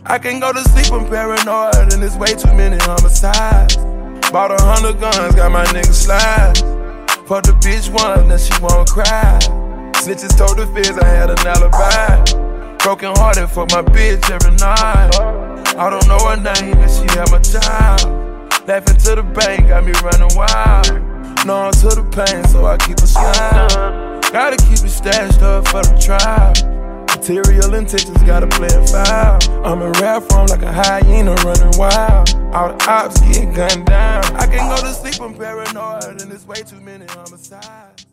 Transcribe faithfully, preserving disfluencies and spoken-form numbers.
I can't go to sleep, I'm paranoid, and there's way too many homicides. Bought a hundred guns, got my niggas slide. Fuck the bitch once, now she won't cry. Snitches told the feds I had an alibi. Broken hearted, fuck my bitch every night. I don't know her name, and she had my child. Laughing to the bank, got me running wild. Numb to the pain, so I keep a smile. Gotta keep it stashed up for the trial. Material intentions, gotta play a foul. I'm in rap form like a hyena running wild. All the ops get gunned down. I can't go to sleep, I'm paranoid, and there's way too many homicides.